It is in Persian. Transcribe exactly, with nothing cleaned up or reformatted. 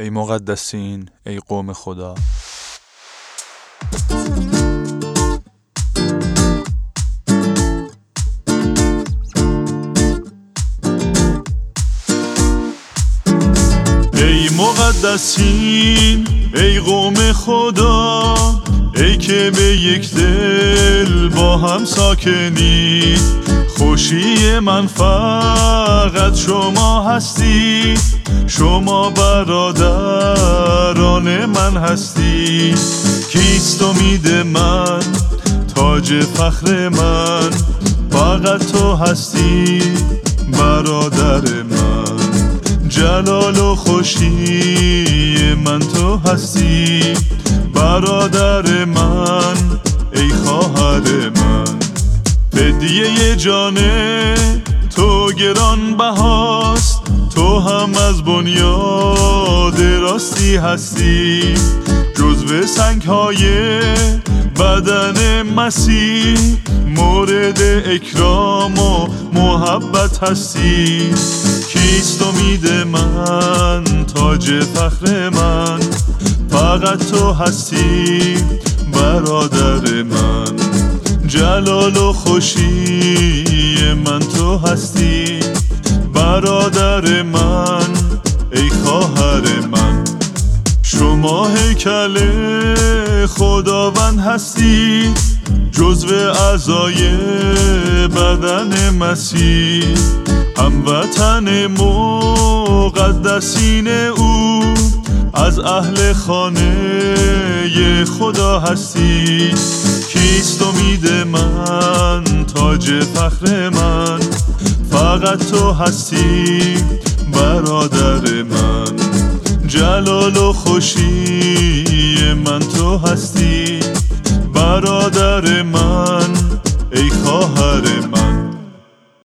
ای مقدسین، ای قوم خدا. ای مقدسین، ای قوم خدا، ای که به یک دل با هم ساکنید. خوشی من فقط شما هستی، شما برادران من هستی. کیست امید من، تاج فخر من؟ فقط تو هستی برادر من. جلال و خوشی من تو هستی برادر من، ای خواهر من. فدیه جان تو گران بهاست، تو هم از بنیاد راستی هستی. جزو سنگ های بدن مسیح، مورد اکرام و محبت هستی. کیست امید من، تاج فخر من؟ فقط تو هستی برادر من. جلال و خوشی من تو هستی برادر من، ای خواهر من. شما هیکل خداوند هستی، جزو اعضای بدن مسیح. هموطن مقدسین او، از اهل خانه خدا هستی. کیست امید من، تاج فخر من؟ فقط تو هستی برادر من. جلال و خوشی من تو هستی برادر من،